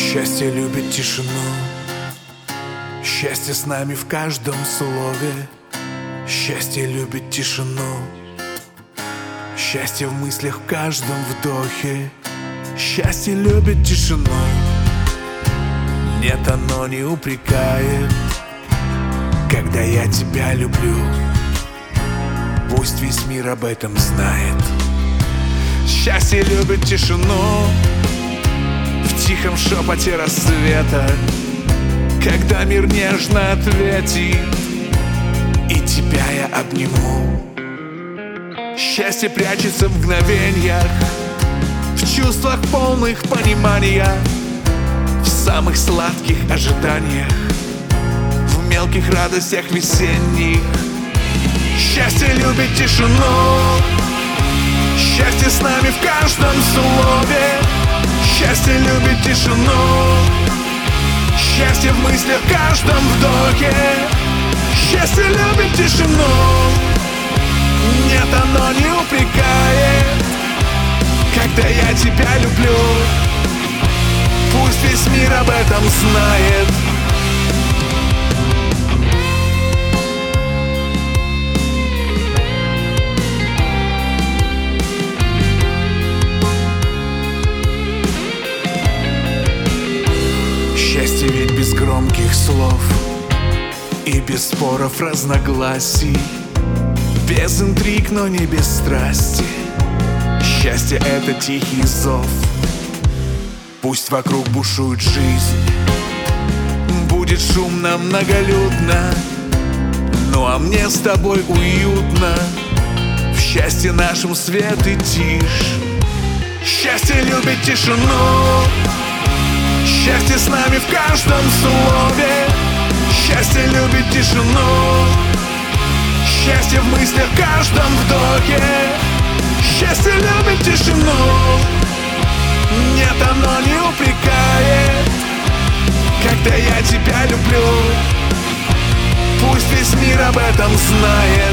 Счастье любит тишину, счастье с нами в каждом слове. Счастье любит тишину, счастье в мыслях в каждом вдохе. Счастье любит тишину, нет, оно не упрекает. Когда я тебя люблю, пусть весь мир об этом знает. Счастье любит тишину в тихом шепоте рассвета, когда мир нежно ответит, и тебя я обниму. Счастье прячется в мгновениях, в чувствах полных понимания, в самых сладких ожиданиях, в мелких радостях весенних. Счастье любит тишину, счастье с нами в каждом слове. Счастье любит тишину, счастье в мыслях в каждом вдохе. Счастье любит тишину, нет, оно не упрекает. Когда я тебя люблю, пусть весь мир об этом знает. Счастье ведь без громких слов и без споров, разногласий, без интриг, но не без страсти. Счастье — это тихий зов. Пусть вокруг бушует жизнь, будет шумно, многолюдно, ну а мне с тобой уютно. В счастье нашем свет и тишь. Счастье любит тишину, счастье с нами в каждом слове. Счастье любит тишину, счастье в мыслях в каждом вдохе. Счастье любит тишину, нет, оно не упрекает. Когда я тебя люблю, пусть весь мир об этом знает.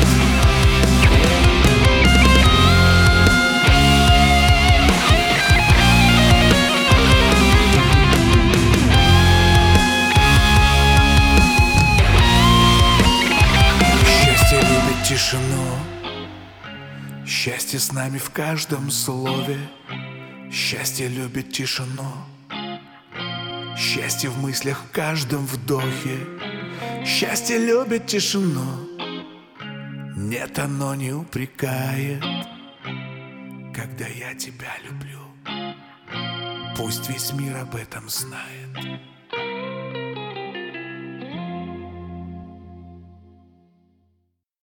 Тишину, счастье с нами в каждом слове. Счастье любит тишину, счастье в мыслях в каждом вдохе. Счастье любит тишину, нет, оно не упрекает. Когда я тебя люблю, пусть весь мир об этом знает.